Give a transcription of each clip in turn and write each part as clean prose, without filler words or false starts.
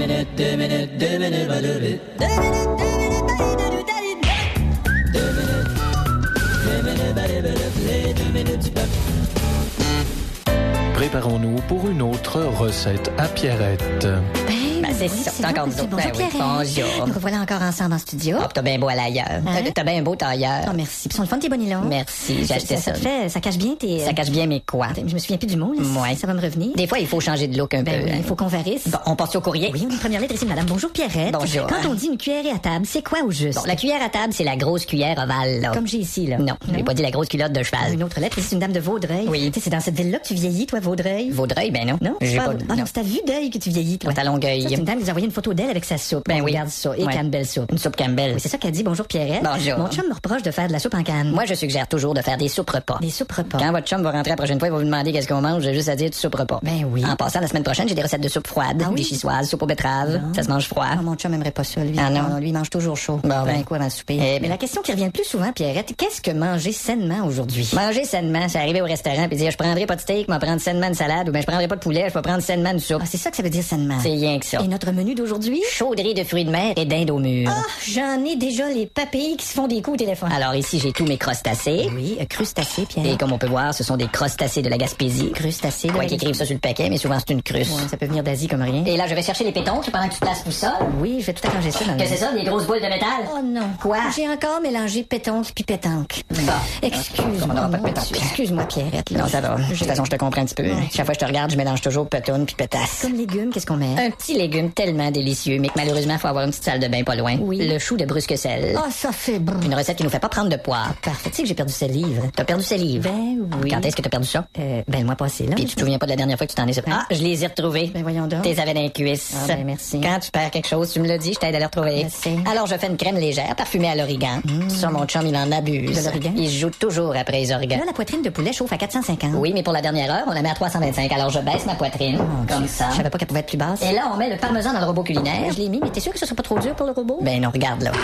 Préparons-nous pour une autre recette à Pierrette. C'est ça, c'est encore bonjour, nous autres. Pierrette. Bonjour. Nous revoilà encore ensemble en studio. Oh, t'as bien beau à l'ailleurs. T'as bien beau tailleur. Oh, merci. Puis sont le fun tes bonnets longs. Merci, j'ai acheté ça. Ça cache bien tes... Ça cache bien mes quoi? Je me souviens plus du mot. Là. Ouais. Ça va me revenir. Des fois, il faut changer de look un peu. Il faut qu'on varisse. Bon, on passe au courrier. Oui, on a une première lettre ici, madame. Bonjour, Pierrette. Bonjour. Quand on dit une cuillerée à table, c'est quoi au juste? Bon, la cuillère à table, c'est la grosse cuillère ovale, là. Comme j'ai ici, là. Non, j'ai pas dit la grosse culotte de cheval. Une autre lettre ici, c'est une dame de Vaudreuil. Oui. Tu sais, c'est dans cette ville-là que tu vieillis, toi, Vaudreuil. Vaudreuil, ben non. Non? J'ai pas... Ah non, c'est à vue d'œil que tu vieillis, toi. À Longueuil. Ça, c'est une dame qui nous a envoyé une photo d'elle avec sa soupe. Ben oui. Regarde ça. Et Ouais. Campbell soupe. Une soupe Campbell. Oui, c'est ça qu'elle dit. Bonjour, Pierrette. Bonjour. Mon chum me reproche de faire de la soupe en canne. Moi, je suggère toujours de faire des soupes repas. Des soupes repas. Quand votre chum va rentrer la prochaine fois, il va vous demander qu'est-ce qu'on mange, j'ai juste à dire du soupe repas. Ben oui. En passant, la semaine prochaine, j'ai des recettes de soupe froide, Ah oui? des chissoises, soupe aux betteraves. Non. Ça se mange froid. Ah, mon chum aimerait pas ça, lui. Ah non? Lui, il mange toujours chaud. Bon, ben. Ben, quoi avant le souper. Eh Mais ben. la question qui revient le plus souvent, Pierrette, qu'est-ce que manger sainement aujourd'hui? Manger sainement, c'est arriver au restaurant puis dire je prendrai pas de steak, je vais prendre sainement une salade, ou bien je prendrai pas de poulet, je vais prendre sainement une soupe. Ah, c'est ça que ça veut dire sainement. C'est rien que ça. Et notre menu d'aujourd'hui? Chaudrée de fruits de mer et dinde au mur. Ah, j'en ai déjà les papilles qui se font des coups au téléphone. Alors ici, j'ai tous mes crustacés. Oui, crustacés, Pierre. Et comme on peut voir, ce sont des crustacés de la Gaspésie. Crustacés, Quoi qu'ils écrivent ça sur le paquet, mais souvent c'est une cruste. Ouais, ça peut venir d'Asie comme rien. Et là, je vais chercher les pétons pendant que tu places tout ça. Oui, je vais tout arranger ça dans Que c'est ça, des grosses boules de métal? Oh non. Quoi? J'ai encore mélangé pétonque puis pétanque. Bon. Excuse-moi. On n'aura pas de mon pétanque. Dieu. Excuse-moi, Pierrette. Là. Non, ça va. De toute façon, je te comprends un petit peu. Chaque fois que je te regarde, je mélange toujours pétoune puis pétasse. Comme légumes, qu'est-ce qu'on met? Un petit légume tellement délicieux, mais que malheureusement, il faut avoir une petite salle de bain pas loin. Oui. Le chou de brusque-sel. Ah, ça fait bon. Une recette qui nous fait pas prendre de poids. Parfait. Tu sais que j'ai perdu ce livre. T'as perdu ces livres. Ben oui. Quand est-ce que t'as perdu ça? Ben le mois passé, là. Puis tu te souviens pas de la dernière fois que tu t'en es... Ah, je les ai retrouvés. Ben voyons donc. T'es avais dans les cuisses. Ah, ben, merci. Quand tu perds quelque chose, tu me le dis, je t'aide à le retrouver. Merci. Alors, je fais une crème légère, parfumée à l'origan. Ça, mon chum, il en abuse. De l'origan? Il joue toujours après les origans. Là, la poitrine de poulet chauffe à 450. Oui, mais pour la dernière heure, on la met à 325. Alors, je baisse ma poitrine, comme ça. Je savais pas qu'elle pouvait être plus basse. Et là, on met le parmesan dans le robot culinaire. Je l'ai mis, mais t'es sûr que ce sera pas trop dur pour le robot? Ben non, regarde là.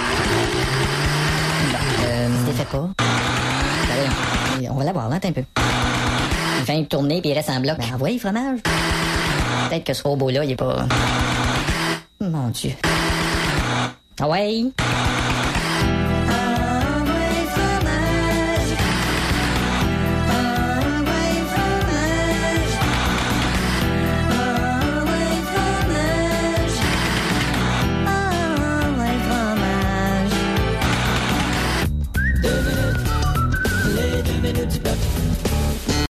Je l'ai fait pas. Ben, On va l'avoir, là, attends un peu. il vient de tourner puis il reste en bloc. Ben, envoyez fromage. Peut-être que ce robot-là, il est pas... Mon Dieu. Ah ouais.